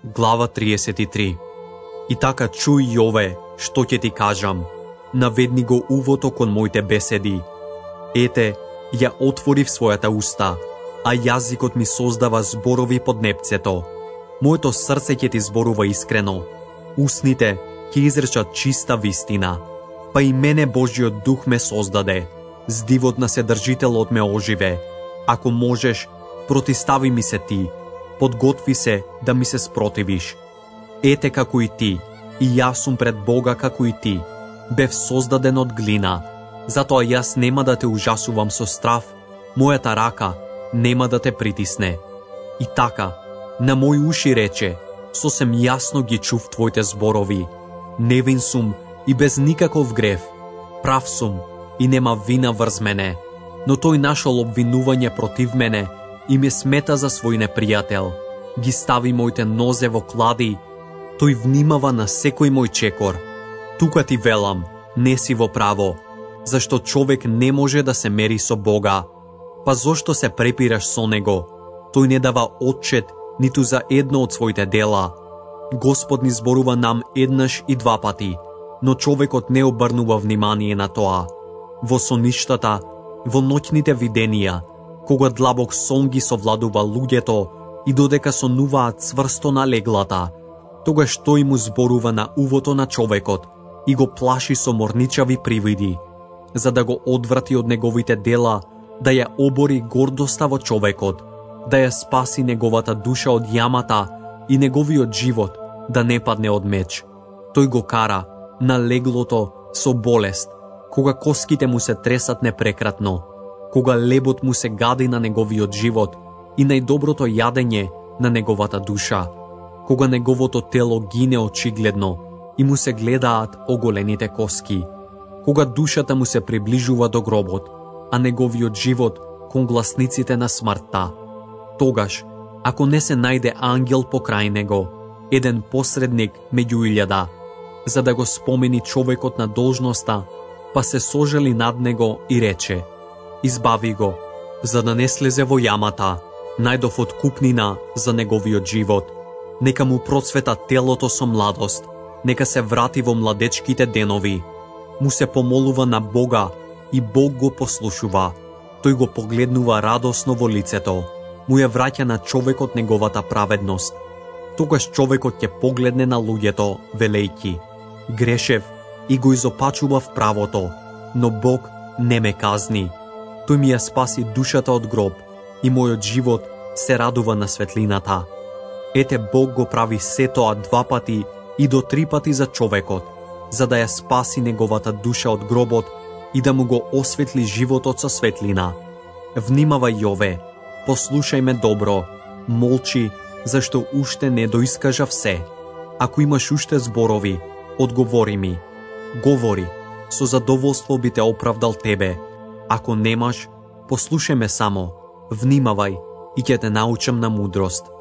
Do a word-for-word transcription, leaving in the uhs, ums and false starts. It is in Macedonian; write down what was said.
Глава триесет и три. И така чуј, Јове, што ќе ти кажам. Наведни го увото кон моите беседи. Ете, ја отворив својата уста, а јазикот ми создава зборови под небцето. Моето срце ќе ти зборува искрено. Устните ќе изречат чиста вистина. Па и мене Божиот дух ме создаде. Здивот на Седржителот ме оживе. Ако можеш, протистави ми се ти. Подготви се да ми се спротивиш. Ете како и ти, и јас сум пред Бога како и ти. Бев создаден од глина, затоа јас нема да те ужасувам со страв, мојата рака нема да те притисне. И така, на мои уши рече, сосем јасно ги чув твоите зборови. Невин сум и без никаков грев. Прав сум и нема вина врз мене, но тој нашол обвинување против мене и ме смета за свој непријател. Ги стави моите нозе во клади, тој внимава на секој мој чекор. Тука ти велам, не си во право, зашто човек не може да се мери со Бога. Па зошто се препираш со него? Тој не дава отчет ниту за едно од своите дела. Господ ни зборува нам еднаш и два пати, но човекот не обрнува внимание на тоа. Во соништата, во ноќните виденија, кога длабок сон ги совладува луѓето и додека сонуваат цврсто на леглата, тогаш тој му зборува на увото на човекот и го плаши со морничави привиди, за да го одврати од неговите дела, да ја обори гордоста во човекот, да ја спаси неговата душа од јамата и неговиот живот да не падне од меч. Тој го кара на леглото со болест, кога коските му се тресат непрекратно, кога лебот му се гади на неговиот живот и најдоброто јадење на неговата душа, кога неговото тело гине очигледно и му се гледаат оголените коски, кога душата му се приближува до гробот, а неговиот живот кон гласниците на смртта. Тогаш, ако не се најде ангел покрај него, еден посредник меѓу илјада, за да го спомени човекот на должноста, па се сожали над него и рече: избави го, за да не слезе во јамата, најдов откупнина за неговиот живот. Нека му процвета телото со младост, нека се врати во младечките денови. Му се помолува на Бога и Бог го послушува. Тој го погледнува радосно во лицето, му ја враќа на човекот неговата праведност. Тогаш човекот ќе погледне на луѓето, велејки: грешев и го изопачував правото, но Бог не ме казни. Тој ми ја спаси душата од гроб и мојот живот се радува на светлината. Ете, Бог го прави се тоа два пати и до три пати за човекот, за да ја спаси неговата душа од гробот и да му го осветли животот со светлина. Внимавај, Јове, послушај ме добро, молчи, зашто уште не доискажав се. Ако имаш уште зборови, одговори ми. Говори, со задоволство би те оправдал тебе. Ако немаш, послушај ме само, внимавај и ќе те научам на мудрост.